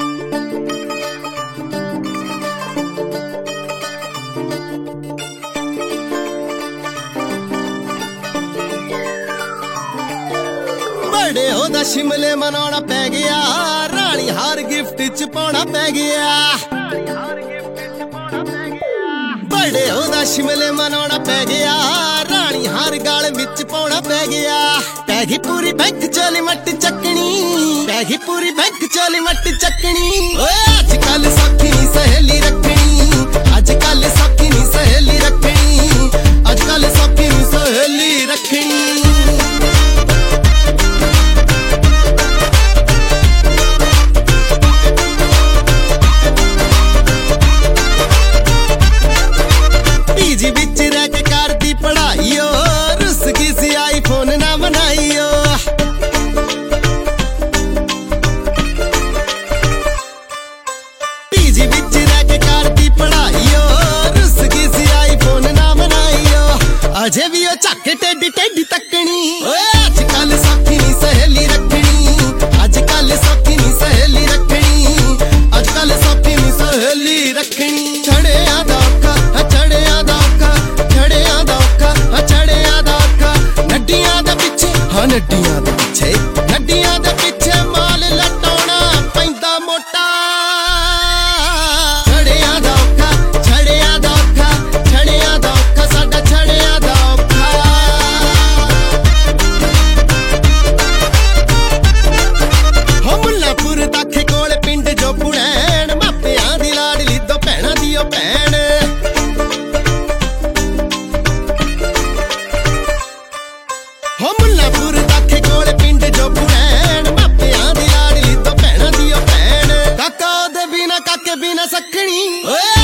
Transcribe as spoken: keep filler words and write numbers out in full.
बड़े ओदा शिमले मनाना पै गया, रानी हार गिफ्ट च पाना पै गया। बड़े ओदा शिमले मनाना पै गया, रानी हार गाल विच पाना पै गया। पै गई पूरी बैंक चोली मट चकनी, पै गई पूरी बैंक चोली मट चकनी। ओए अजकल सौखी नी सहेली रखनी, अजकल सौखी नी सहेली रखनी, अजकल सौखी नी सहेली रखनी। पीजी बिच रह के करदी पढ़ाईओ, रुस गई सी आई फोन ना बनाईओ। पीजी बिच रह के करदी पढ़ाईओ, रुस गई सी आई फोन ना बनाईओ। अजे भी ओ झक टेडी टेडी तकनी। ओए अजकल सौखी नी सहेली रखनी, अजकल सौखी नी सहेली रखनी, अजकल सौखी नी सहेली रखनी। छड़िया दा औखा, छड़िया दा औखा, छड़िया दा औखा, छड़िया दा औखा। नड्डियां दे पिछे, हाँ नड्डियां दे पिछे, नड्डियां दे पिछे माल लटाउणा पैंदा मोटा। छड़िया दा औखा, छड़िया दा औखा, छड़िया दा औखा, साडा छड़िया दा औखा। हो मुल्लापुर दाखे कोल पिंड जो पुड़ैन, मापियां दी लाडली दो भैणां दी ओ भैण। हो मुल्लापुर दाखे कोल पिंड जो पुड़ैन, मापियां दी लाडली दो भैणां दी ओ भैण। काका ओदे बिना काके बिना सखनी। ओए